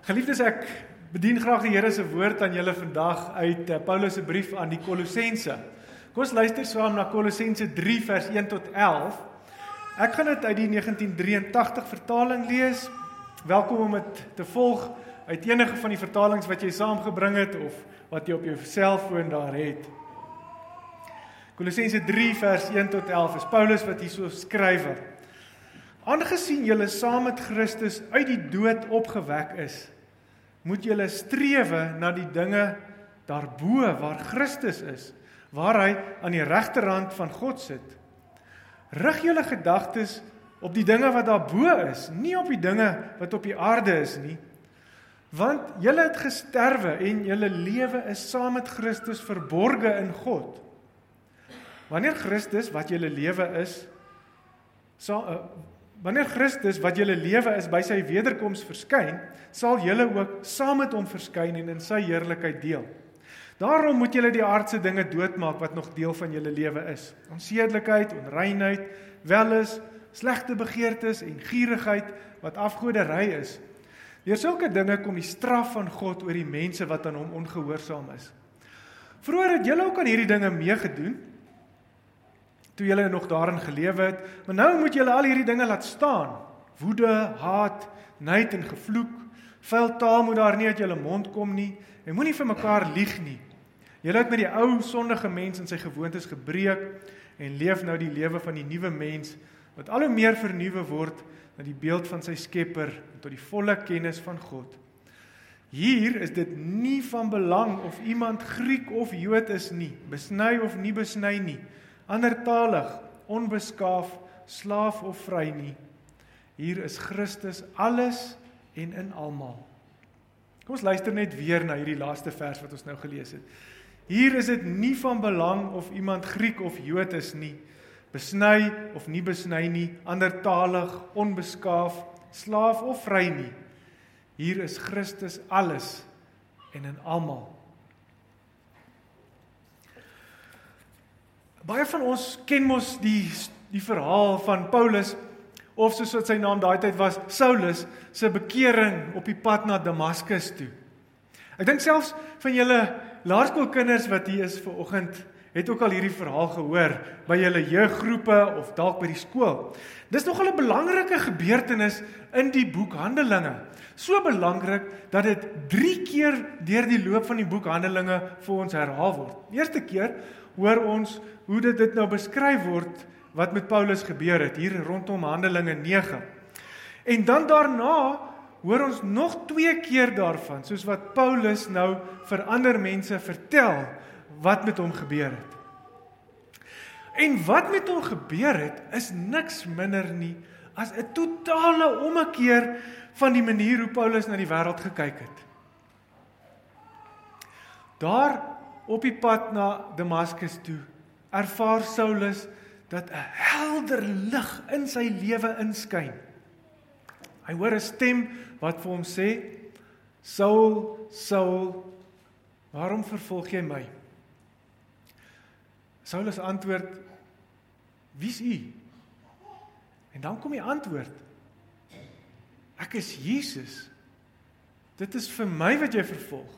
Geliefdes, ek bedien graag die Here se woord aan julle vandag uit Paulus se brief aan die Kolossense. Kom ons luister saam na Kolossense 3 vers 1 tot 11. Ek gaan dit uit die 1983 vertaling lees. Welkom om dit te volg uit enige van die vertalings wat jy saamgebring het of wat jy op jou selfoon daar het. Kolossense 3 vers 1 tot 11 is Paulus wat hier so skryf. Aangesien julle saam met Christus uit die dood opgewek is, moet julle strewe na die dinge daarbo waar Christus is, waar hy aan die regterhand van God sit. Rig julle gedagtes op die dinge wat daarbo is, nie op die dinge wat op die aarde is nie, want julle het gesterwe en julle lewe is saam met Christus verborge in God. Wanneer Christus wat julle lewe is by sy wederkoms verskyn, sal julle ook saam met hom verskyn en in sy heerlikheid deel. Daarom moet julle die aardse dinge doodmaak wat nog deel van julle lewe is. Onsedelikheid, onreinheid, welis, slegte begeertes en gierigheid wat afgoderry is. Deur sulke dinge kom die straf van God oor die mense wat aan hom ongehoorsaam is. Vroeger het julle ook aan hierdie dinge meegedoen, toe julle nog daarin gelewe het, maar nou moet julle al hierdie dinge laat staan. Woede, haat, nyd en gevloek, vuil taal moet daar nie uit julle mond kom nie, en moenie vir mekaar lieg nie. Julle het met die ou sondige mens in sy gewoontes gebreek, en leef nou die lewe van die nuwe mens, wat al hoe meer vernuwe word, na die beeld van sy Skepper, en tot die volle kennis van God. Hier is dit nie van belang of iemand Griek of Jood is nie, besny of nie besny nie, andertalig, onbeskaaf, slaaf of vry nie. Hier is Christus alles en in almal. Kom ons luister net weer na hierdie laaste vers wat ons nou gelees het. Hier is dit nie van belang of iemand Griek of Jood is nie, besny of nie besny nie, andertalig, onbeskaaf, slaaf of vry nie. Hier is Christus alles en in almal. Baie van ons ken mos die verhaal van Paulus, of soos wat sy naam daai tyd was, Saulus, se bekering op die pad na Damaskus toe. Ek dink selfs van julle laerskoolkinders wat hier is vanoggend, het ook al hierdie verhaal gehoor, by julle jeuggroepe of dalk by die skool. Dis nogal 'n belangrike gebeurtenis in die boek Handelinge. So belangrik, dat dit 3 keer deur die loop van die boek Handelinge vir ons herhaal word. Die eerste keer hoor ons hoe dit nou beskryf word wat met Paulus gebeur het, hier rondom Handelinge 9. En dan daarna hoor ons nog 2 keer daarvan, soos wat Paulus nou vir ander mense vertel wat met hom gebeur het. En wat met hom gebeur het, is niks minder nie as 'n totale ommekeer van die manier hoe Paulus na die wêreld gekyk het. Daar op die pad na Damaskus toe, ervaar Saulus dat 'n helder lig in sy lewe inskyn. Hy hoor 'n stem wat vir hom sê, Saul, Saul, waarom vervolg jy my? Saulus antwoord, wie's u? En dan kom die antwoord, ek is Jesus. Dit is vir my wat jy vervolg.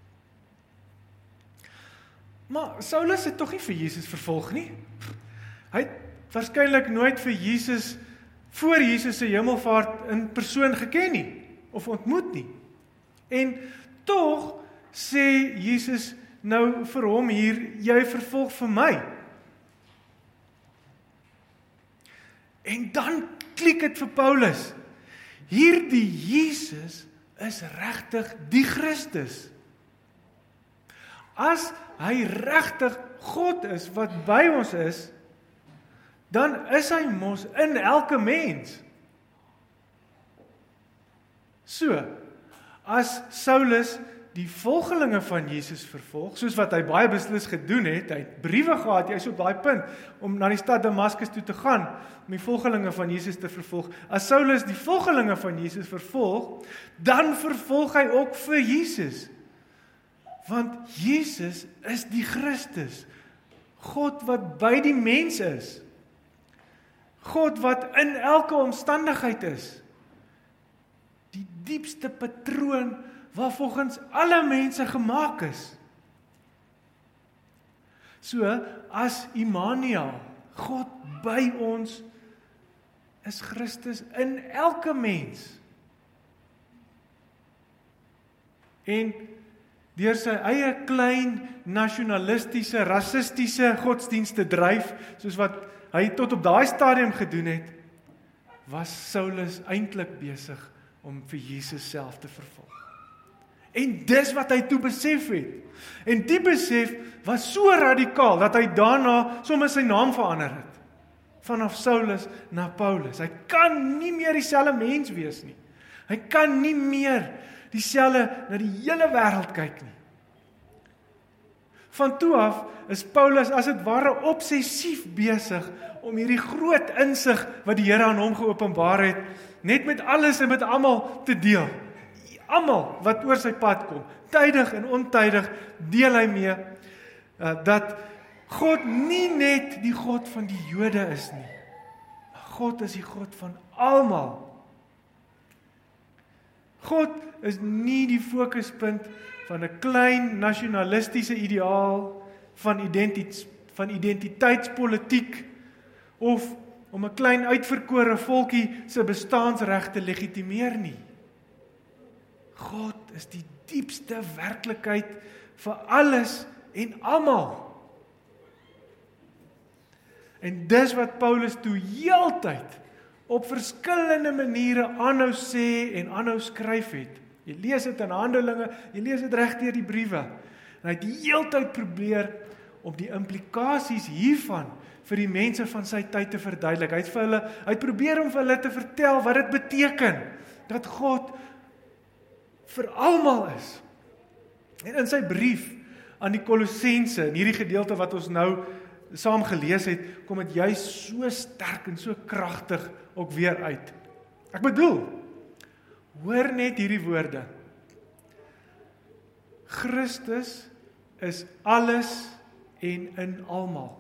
Maar Saulus het tog nie vir Jesus vervolg nie. Hy het waarskynlik nooit vir Jesus, voor Jesus se hemelvaart in persoon geken nie, of ontmoet nie. En tog sê Jesus nou vir hom hier, jy vervolg vir my. En dan klik dit vir Paulus. Hierdie Jesus is regtig die Christus. As hy regtig God is wat by ons is, dan is hy mos in elke mens. So, as Saulus die volgelinge van Jesus vervolg, soos wat hy baie beslis gedoen het, hy het briewe gehad, hy is op daai punt, om na die stad Damaskus toe te gaan, om die volgelinge van Jesus te vervolg. As Saulus die volgelinge van Jesus vervolg, dan vervolg hy ook vir Jesus. Want Jesus is die Christus, God wat by die mens is, God wat in elke omstandigheid is. die diepste patroon waar volgens alle mense gemaak is. So, as Immanuel, God by ons, is Christus in elke mens. En deur sy eie klein, nasionalistiese, rassistiese godsdienste dryf, soos wat hy tot op daai stadium gedoen het, was Saulus eintlik besig om vir Jesus self te vervolg. En dis wat hy toe besef het. En die besef was so radikaal, dat hy daarna sommer sy naam verander het. Vanaf Saulus na Paulus. Hy kan nie meer dieselfde mens wees nie. Hy kan nie meer dieselfde na die hele wêreld kyk nie. Van toe af is Paulus as dit ware obsessief besig om hierdie groot insig wat die Here aan hom geopenbaar het, net met alles en met almal te deel. Almal wat oor sy pad kom, tydig en ontydig, deel hy mee dat God nie net die God van die Jode is nie, maar God is die God van almal. God is nie die fokuspunt van 'n klein nasionalistiese ideaal van identiteitspolitiek of om 'n klein uitverkore volkie se bestaansreg te legitimeer nie. God is die diepste werklikheid vir alles en almal. En dis wat Paulus toe heeltyd op verskillende maniere aanhou sê en aanhou skryf het. Jy lees dit in Handelinge, jy lees dit reg deur die briewe. En hy het die heeltyd probeer om die implikasies hiervan vir die mense van sy tyd te verduidelik. Hy het probeer om vir hulle te vertel wat dit beteken dat God vir almal is. En in sy brief aan die Kolossense, in hierdie gedeelte wat ons nou saam gelees het, kom dit juist so sterk en so kragtig ook weer uit. Ek bedoel, hoor net hierdie woorde. Christus is alles en in almal.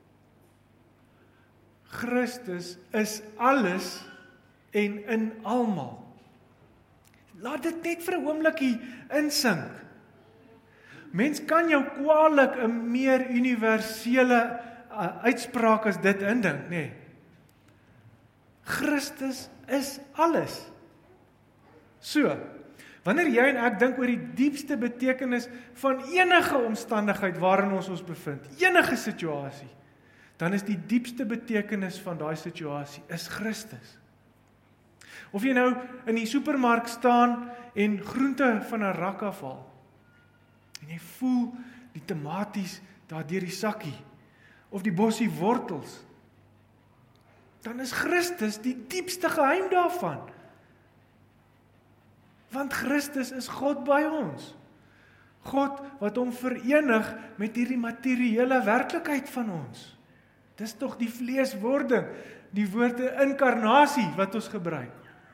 Christus is alles en in almal. Laat dit net vir 'n oombliekie insink. Mens kan jou kwaliek 'n meer universele uitspraak as dit indink, nê. Christus is alles. So, wanneer jy en ek dink oor die diepste betekenis van enige omstandigheid waarin ons bevind, enige situasie, dan is die diepste betekenis van daai situasie is Christus. Of jy nou in die supermark staan en groente van 'n rak afhaal, en jy voel die tomaties daar deur die sakkie, of die bossie wortels, dan is Christus die diepste geheim daarvan. Want Christus is God by ons. God wat hom verenig met hierdie materiële werklikheid van ons. Dis tog die vleeswording, die woorde inkarnasie wat ons gebruik.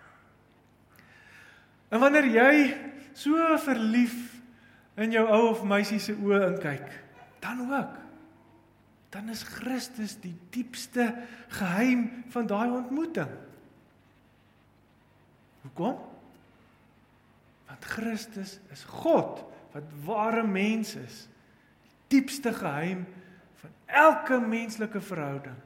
En wanneer jy so verlief in jou ou of meisie se oë inkyk, dan ook. Dan is Christus die diepste geheim van daai ontmoeting. Hoekom? Want Christus is God wat ware mens is. Die diepste geheim van elke menslike verhouding.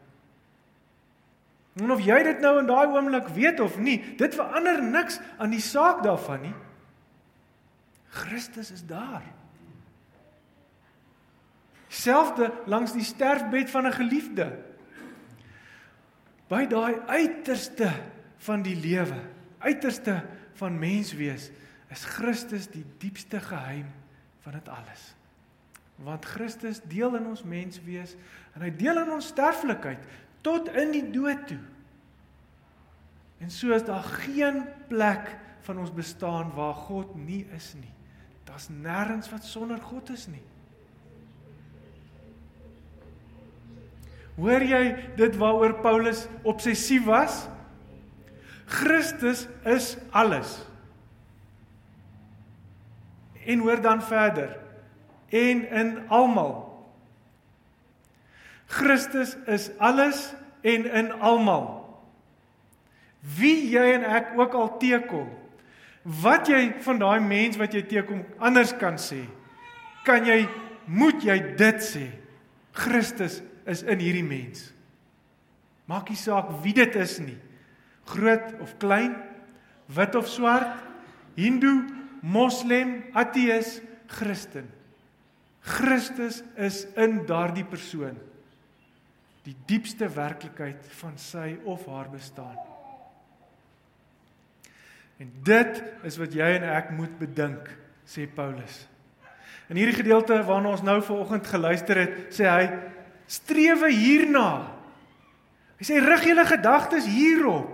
En of jy dit nou in daai oomblik weet of nie, dit verander niks aan die saak daarvan nie. Christus is daar. Selfde langs die sterfbed van 'n geliefde. By daai uiterste van die lewe, uiterste van menswees, is Christus die diepste geheim van dit alles. Want Christus deel in ons menswees en hy deel in ons sterflikheid tot in die dood toe. En so is daar geen plek van ons bestaan waar God nie is nie. Daar's nêrens wat sonder God is nie. Hoor jy dit waaroor Paulus obsessief was? Christus is alles. En hoor dan verder. En in almal. Christus is alles en in almal. Wie jy en ek ook al teekom, wat jy van daai mens wat jy teekom anders kan sê, moet jy dit sê, Christus is in hierdie mens. Maak nie saak wie dit is nie, groot of klein, wit of swart, Hindu, Moslem, ateïs, Christen. Christus is in daardie persoon, die diepste werklikheid van sy of haar bestaan. En dit is wat jy en ek moet bedink, sê Paulus. In hierdie gedeelte waarna ons nou vanoggend geluister het, sê hy, strewe hierna. Hy sê, rig julle gedagtes hierop.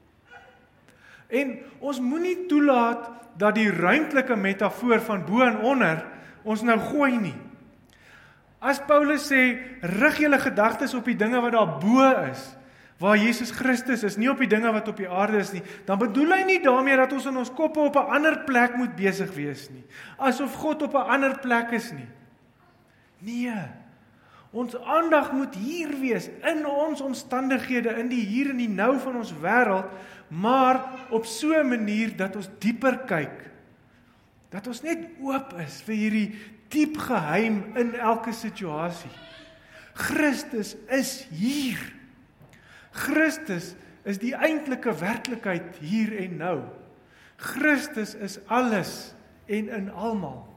En ons moenie toelaat dat die ruimtelike metafoor van bo en onder ons nou gooi nie. As Paulus sê, rig julle gedagtes op die dinge wat daar bo is, waar Jesus Christus is, nie op die dinge wat op die aarde is nie, dan bedoel hy nie daarmee dat ons in ons koppe op 'n ander plek moet besig wees nie, asof God op 'n ander plek is nie. Nee, ons aandag moet hier wees, in ons omstandighede, in die hier en die nou van ons wêreld, maar op so 'n manier dat ons dieper kyk, dat ons net oop is vir hierdie diep geheim in elke situasie. Christus is hier. Christus is die eintlike werklikheid hier en nou. Christus is alles en in almal.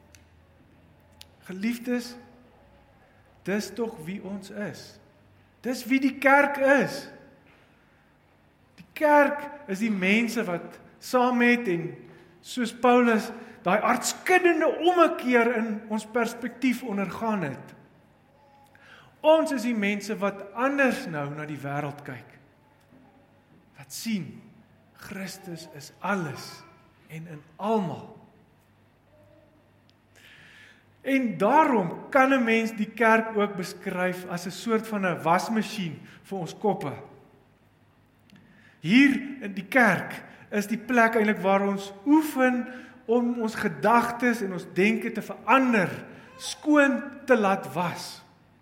Geliefdes, dis tog wie ons is. Dis wie die kerk is. Die kerk is die mense wat saam met en soos Paulus daai aardskuddende ommekeer in ons perspektief ondergaan het. Ons is die mense wat anders nou na die wêreld kyk. Wat sien, Christus is alles en in almal. En daarom kan 'n mens die kerk ook beskryf as 'n soort van 'n wasmasjien vir ons koppe. Hier in die kerk is die plek eintlik waar ons oefen om ons gedagtes en ons denke te verander, skoon te laat was.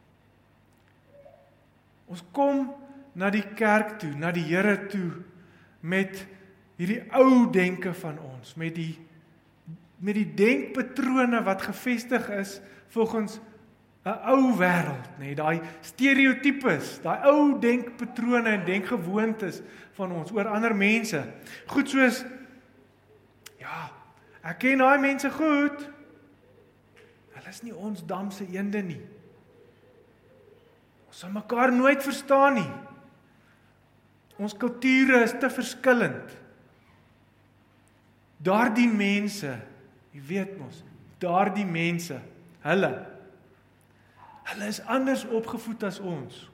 Ons kom na die kerk toe, na die Here toe, met hierdie ou denke van ons, met die denkpatrone wat gevestig is volgens 'n ou wêreld, nee, daai stereotypes, daai ou denkpatrone en denkgewoontes van ons oor ander mense. Goed soos, ja, ek ken daai mense goed, hulle is nie ons damse eende nie. Ons sal mekaar nooit verstaan nie. Ons kulture is te verskillend. Daardie mense, jy weet mos, daardie mense, hulle is anders opgevoed as ons.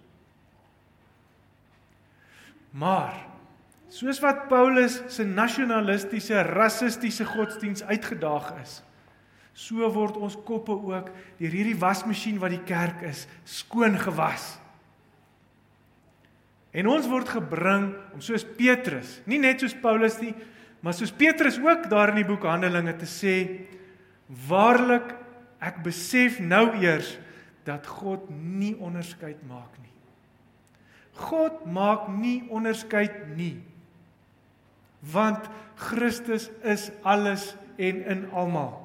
Maar, soos wat Paulus se nasionalistiese, rassistiese godsdiens uitgedaag is, so word ons koppe ook deur hierdie wasmasjien wat die kerk is, skoon gewas. En ons word gebring om soos Petrus, nie net soos Paulus nie, maar soos Petrus ook daar in die boek Handelinge te sê, waarlik, ek besef nou eers, dat God nie onderskeid maak nie. God maak nie onderskeid nie, want Christus is alles en in almal.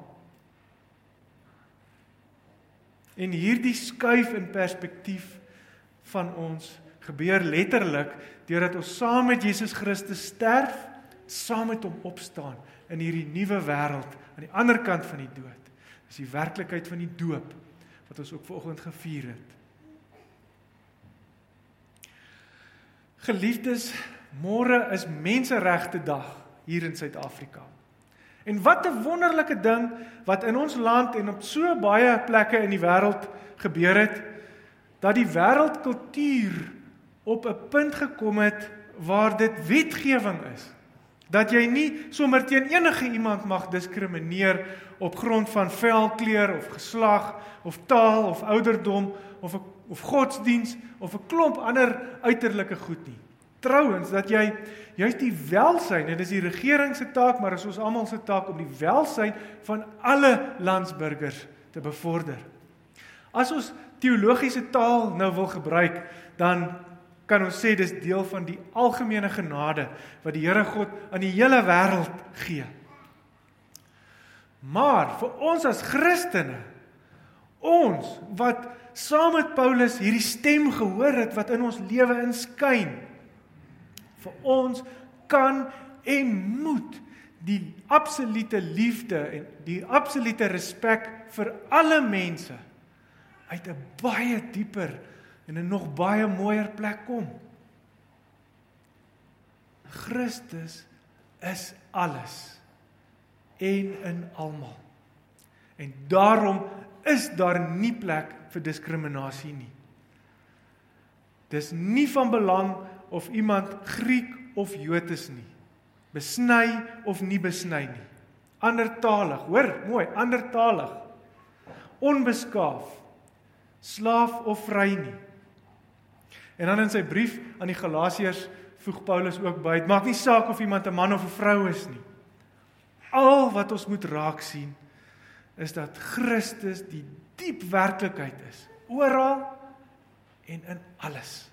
En hierdie skuif in perspektief van ons gebeur letterlik deurdat ons saam met Jesus Christus sterf, saam met hom opstaan in hierdie nuwe wêreld aan die ander kant van die dood. Dis die werklikheid van die doop wat ons ook vanoggend gevier het. Geliefdes, môre is Menseregte Dag hier in Suid-Afrika. En wat 'n wonderlike ding wat in ons land en op so baie plekke in die wêreld gebeur het, dat die wêreldkultuur op 'n punt gekom het waar dit wetgewing is. Dat jy nie sommer teen enige iemand mag diskrimineer op grond van velkleur of geslag of taal of ouderdom of godsdiens of 'n klomp ander uiterlike goed nie. Trouwens, dat jy juist die welsyn, en dis die regering se taak, maar is ons almal se taak om die welsyn van alle landsburgers te bevorder. As ons teologiese taal nou wil gebruik, dan kan ons sê dis deel van die algemene genade wat die Here God aan die hele wêreld gee. Maar vir ons as Christene, ons wat saam met Paulus hierdie stem gehoor het wat in ons lewe inskyn, vir ons kan en moet die absolute liefde en die absolute respek vir alle mense uit 'n baie dieper en 'n nog baie mooier plek kom. Christus is alles en in almal. En daarom is daar nie plek vir diskriminasie nie. Dis nie van belang of iemand Griek of Jood is nie. Besny of nie besny nie. Andertalig, hoor mooi, andertalig. Onbeskaaf, slaaf of vry nie. En dan in sy brief aan die Galasiërs voeg Paulus ook by, het maak nie saak of iemand 'n man of 'n vrou is nie. Al wat ons moet raak sien, is dat Christus die diep werklikheid is, oral en in alles.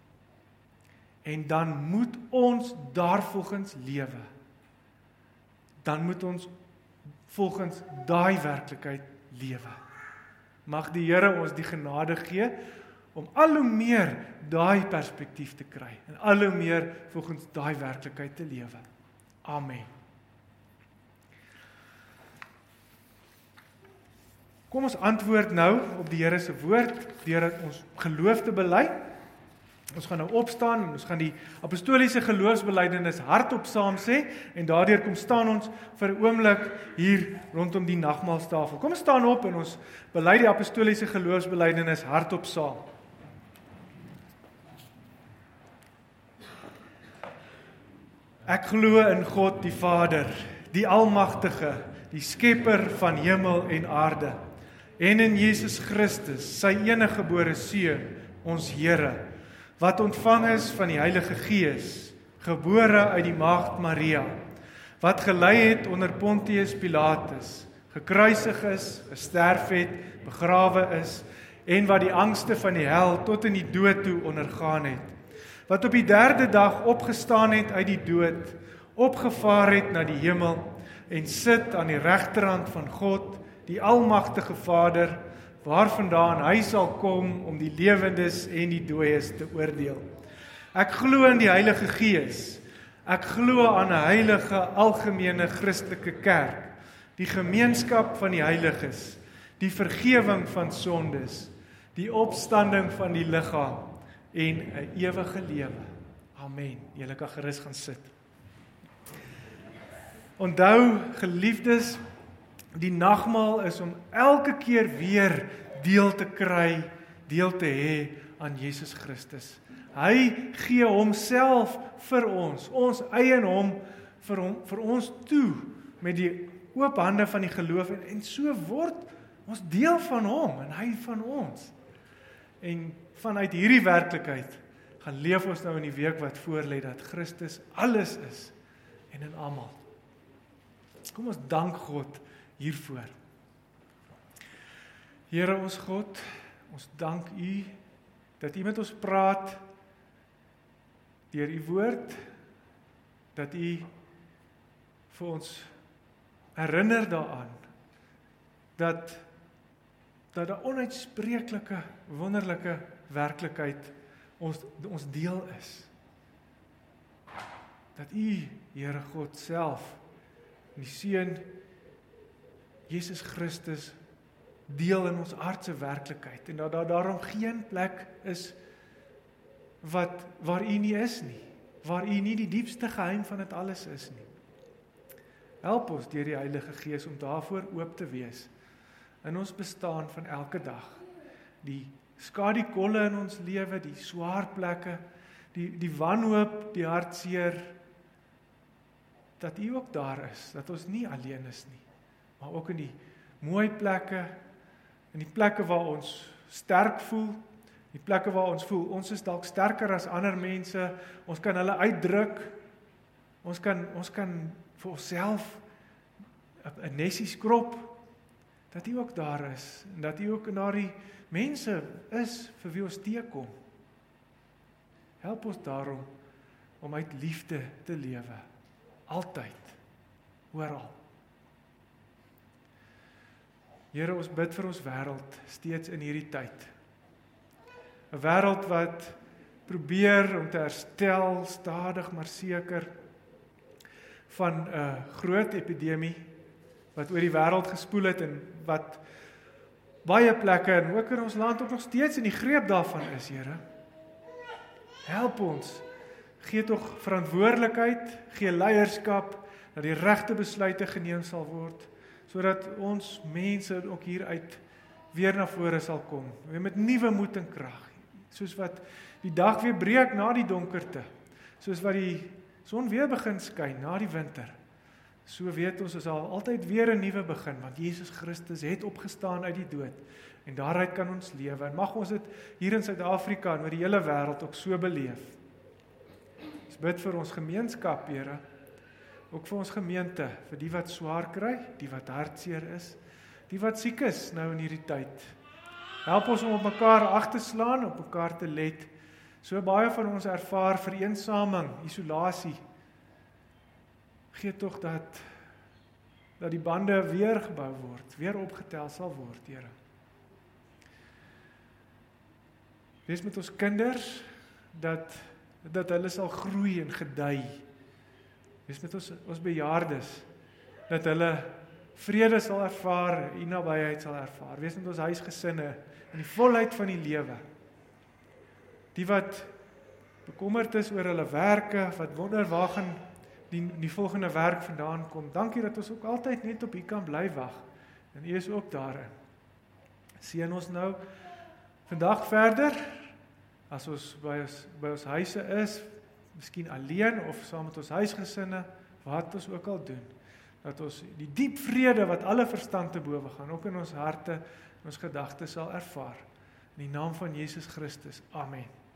En dan moet ons daarvolgens lewe. Dan moet ons volgens daai werklikheid lewe. Mag die Here ons die genade gee om al hoe meer daai perspektief te kry en al hoe meer volgens daai werklikheid te lewe. Amen. Kom ons antwoord nou op die Here se woord deur ons geloof te bely. Ons gaan nou opstaan en ons gaan die apostoliese geloofsbelijdenis hardop saam sê en daardeur kom staan ons vir 'n oomblik hier rondom die nagmaalstafel. Kom ons staan op en ons bely die apostoliese geloofsbelijdenis hardop saam. Ek glo in God die Vader, die Almagtige, die Skepper van hemel en aarde, en in Jesus Christus, sy eniggebore Seun, ons Here, wat ontvang is van die Heilige Gees, gebore uit die maagd Maria, wat gelei het onder Pontius Pilatus, gekruisig is, gesterf het, begrawe is, en wat die angste van die hel tot in die dood toe ondergaan het, wat op die 3de dag opgestaan het uit die dood, opgevaar het na die hemel, en sit aan die regterhand van God, die Almagtige Vader, waarvandaan hy sal kom om die lewendes en die dooies te oordeel. Ek glo in die Heilige Gees. Ek glo aan 'n heilige algemene Christelike kerk, die gemeenskap van die heiliges, die vergewing van sondes, die opstanding van die liggaam en 'n ewige lewe. Amen. Julle kan gerus gaan sit. Onthou, geliefdes, die nagmaal is om elke keer weer deel te kry, deel te hê aan Jesus Christus. Hy gee homself vir ons eien hom vir ons toe met die oop hande van die geloof en so word ons deel van hom en hy van ons. En vanuit hierdie werklikheid gaan leef ons nou in die week wat voorlê dat Christus alles is en in almal. Kom ons dank God hiervoor. Here ons God, ons dank U dat U met ons praat deur U woord, dat U vir ons herinner daaraan dat 'n onuitspreeklike, wonderlike werklikheid ons deel is. Dat U, Here God self, die Seun Jesus Christus deel in ons aardse werklikheid en dat daar daarom geen plek is waar U nie is nie, waar U nie die diepste geheim van dit alles is nie. Help ons deur die Heilige Gees om daarvoor oop te wees in ons bestaan van elke dag. Die skadikolle in ons lewe, die swaar plekke, die wanhoop, die hartseer, dat U ook daar is, dat ons nie alleen is nie, maar ook in die mooi plekke, in die plekke waar ons sterk voel, die plekke waar ons voel, ons is dalk sterker as ander mense, ons kan hulle uitdruk, ons kan vir onsself 'n nesie skrop, dat U ook daar is, en dat U ook in daardie mense is vir wie ons teekom. Help ons daarom om uit liefde te lewe, altyd, oral. Here, ons bid vir ons wêreld steeds in hierdie tyd. 'n Wêreld wat probeer om te herstel, stadig maar seker, van 'n groot epidemie wat oor die wêreld gespoel het en wat baie plekke en ook in ons land ook nog steeds in die greep daarvan is, Here. Help ons, gee tog verantwoordelikheid, gee leierskap, dat die regte besluite geneem sal word, sodat ons mense ook hieruit weer na vore sal kom, weer met nuwe moed en krag, soos wat die dag weer breek na die donkerte, soos wat die son weer begin skyn na die winter. So weet ons, is al altyd weer 'n nuwe begin, want Jesus Christus het opgestaan uit die dood, en daaruit kan ons lewe, en mag ons dit hier in Suid-Afrika en oor die hele wêreld ook so beleef. Ons bid vir ons gemeenskap, Here, ook vir ons gemeente, vir die wat swaar kry, die wat hartseer is, die wat siek is nou in hierdie tyd. Help ons om op mekaar ag te slaan, op mekaar te let. So baie van ons ervaar vereensaming, isolasie. Gee tog dat die bande weer gebou word, weer opgetel sal word, Here. Wees met ons kinders, dat hulle sal groei en gedei. Wees met ons bejaardes, dat hulle vrede sal ervaar, en nabyheid sal ervaar. Wees met ons huisgesinne, in die volheid van die lewe. Die wat bekommerd is oor hulle werke, wat wonder waar gaan die volgende werk vandaan kom. Dankie dat ons ook altyd net op U kan bly wag, en U is ook daarin. Seën ons nou vandag verder, as ons by ons huise is, miskien alleen of saam met ons huisgesinne, wat ons ook al doen, dat ons die diep vrede wat alle verstand te bowe gaan, ook in ons harte, in ons gedagtes sal ervaar. In die naam van Jesus Christus. Amen.